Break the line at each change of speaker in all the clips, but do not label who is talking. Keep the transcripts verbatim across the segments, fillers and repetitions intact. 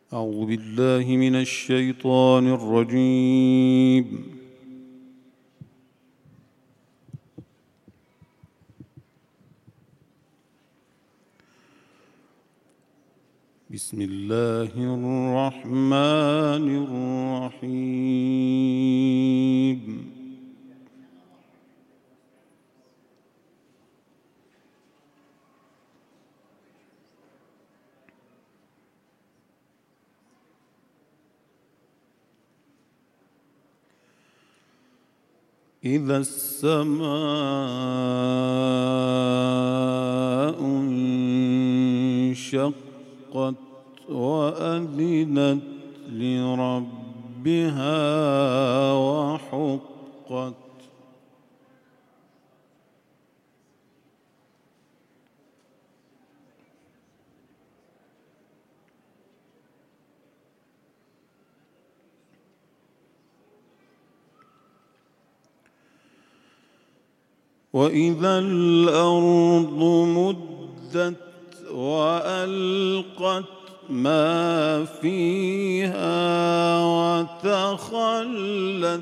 أعوذ بالله من الشيطان الرجيم. بسم الله الرحمن الرحيم. إذا السماء انشقت وأذنت لربها وحقت وإذا الأرض مدت وألقت ما فيها وتخلت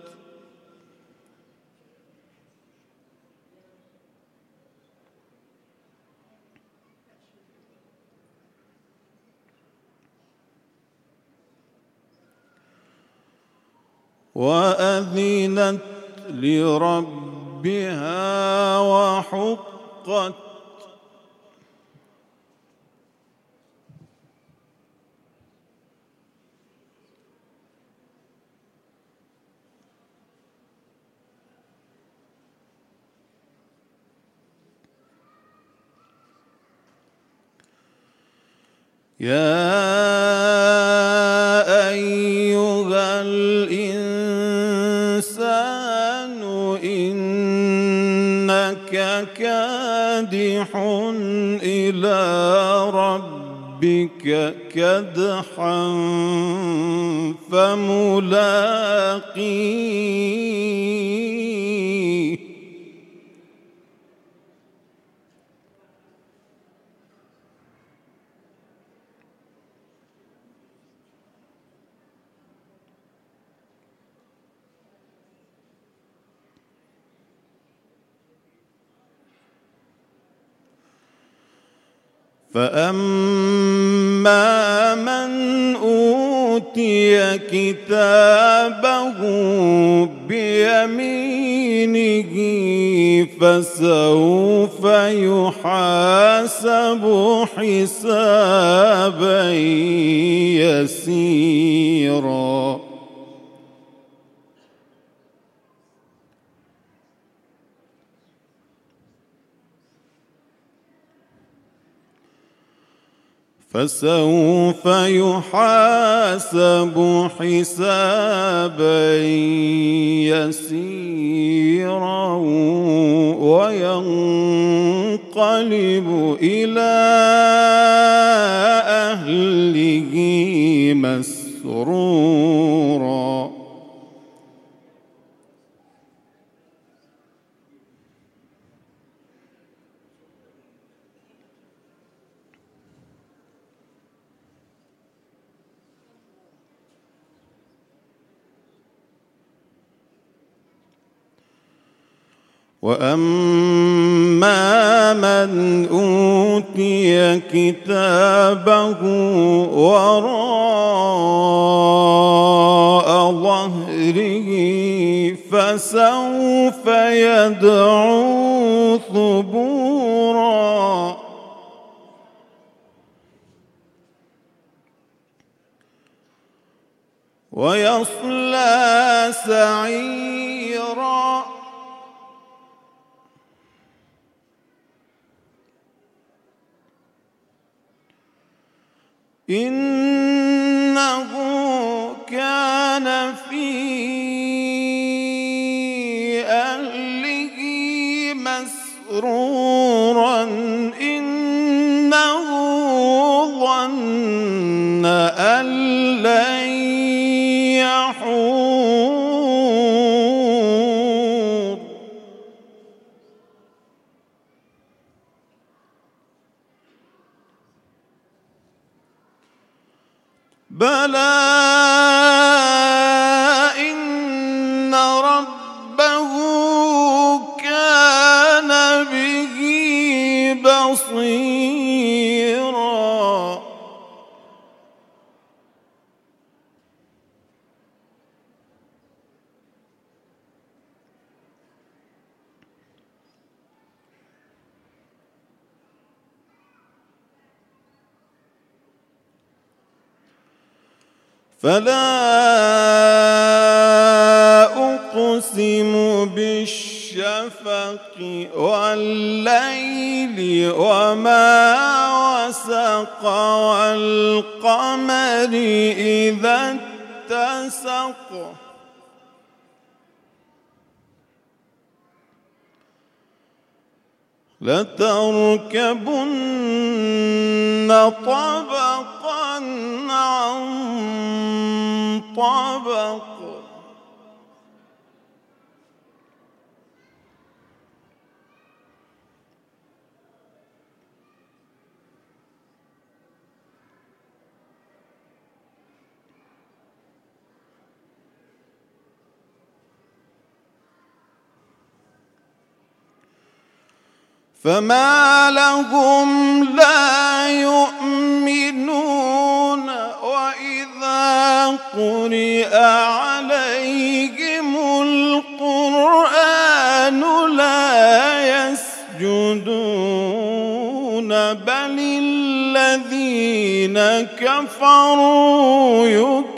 وأذنت لربها بها وحقت يا أيها الإنسان إنك كادح إلى ربك كدحا فملاقيه فأما من أوتي كتابه بيمينه فسوف يحاسب حسابا يسيرا فسوف يحاسب حسابا يسيرا وينقلب إلى أهله مسرورا وأما من أوتي كتابه وراء ظهره فسوف يدعو ثبورا ويصلى سعيرا إنه كان في أهله مسرورا إنه ظن أن لن يحور بلى إن ربه كان به بصيرا فلا أقسم بالشفق والليل وما وسق والقمر إذا اتسق لتركبن طبقا عن طبق فما لهم لا يؤمنون وإذا قرئ عليهم القرآن لا يسجدون بل الذين كفروا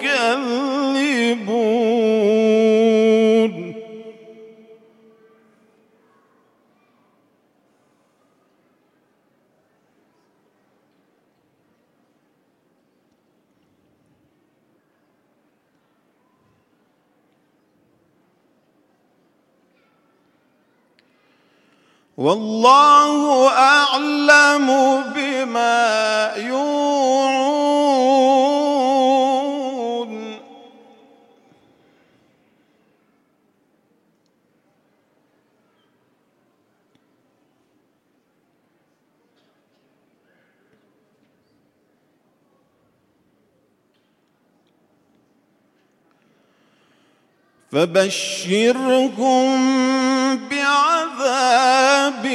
يكذبون والله أعلم بما يوعون فبشرهم بعذاب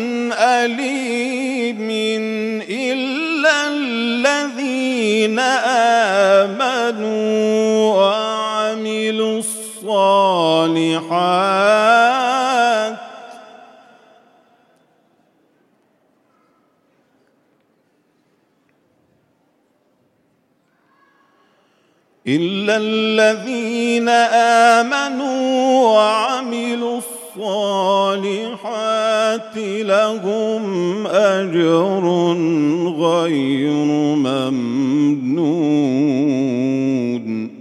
أليم إلا الذين آمنوا وعملوا الصالحات إلا الذين آمنوا وعملوا الصالحات لهم أجر غير ممنون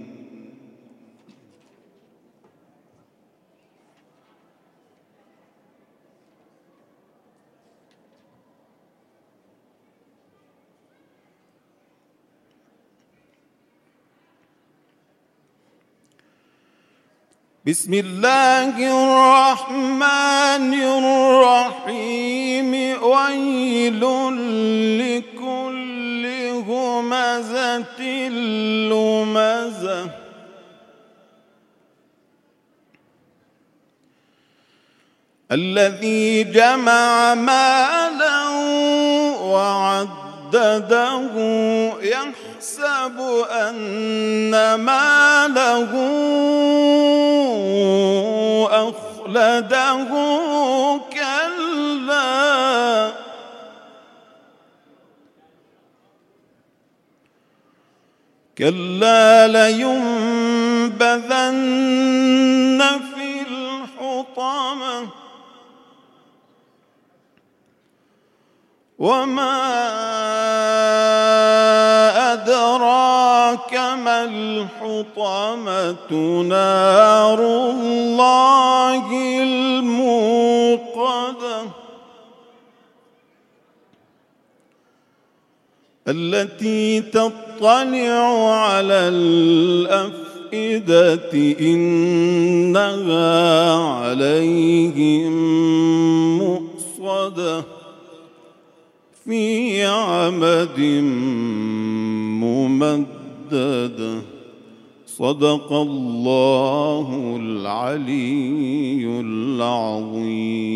بسم الله الرحمن الرحيم ويل لكل همزة لمزة الذي جمع مالا وعدده يحسب أن ماله أخلده كلا كلا لينبذن في الحطمة وما أدراك ما الحطمة نار الله الموقدة التي تطلع على الأفئدة إنها عليهم مؤصدة في عمد ممددة مدد. صدق الله العلي العظيم.